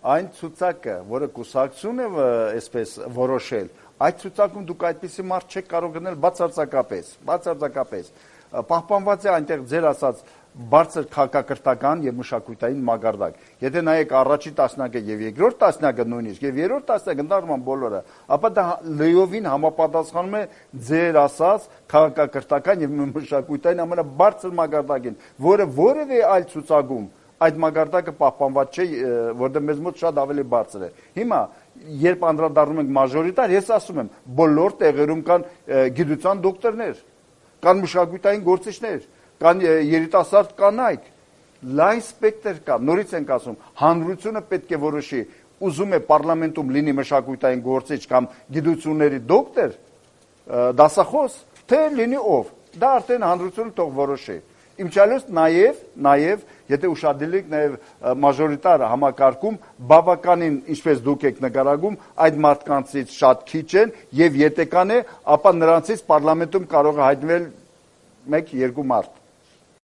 այն ցուցակը, որը կուսակցությունը այսպես որոշել, այդ ցուցակում դուք այդպիսի մարդ չեք կարող գնել բացարձակապես։ Պահպանված է այնտեղ ձեր ասած բարձր քաղաքակրթական եւ մշակութային մակարդակ։ Եթե նայեք առաջին տասնյակը եւ երկրորդ տասնյակը նույնիսկ եւ երրորդ տասնյակը ընդառման բոլորը, ապա դա լիովին համապատասխանում է ձեր ասած քաղաքակրթական եւ մշակութային ամենաբարձր մակարդակին, որը որևէ այլ ցուցակում այդ մակարդակը պահպանված չէ, որտեղ մեզ մոտ շատ ավելի բարձր է։ Հիմա երբ անդրադառնում ենք մաժորիտար, ես ասում եմ, բոլոր տեղերում կան գիտության դոկտորներ, կան մշակութային գործիչներ, կան երիտասարդ կանայք, լայն սպեկտր կա, նորից ենք ասում, հանրությունը պետք է որոշի, ուզում է պարլամենտում լինի մշակութային գործիչ կամ գիտությունների դոկտոր, դասախոս, թե լինի ով, դա արդեն հանրությունը թող որոշի։ Իմչալոց նաև, եթե ուշադրենք նաև մաժորիտար համակարգում, բավականին, ինչպես դուք եք նկարագրում, այդ մարդկանցից շատ քիչ են եւ եթե կան է, ապա նրանցից պարլամենտում կարող է հայտնվել 1-2 մարդ։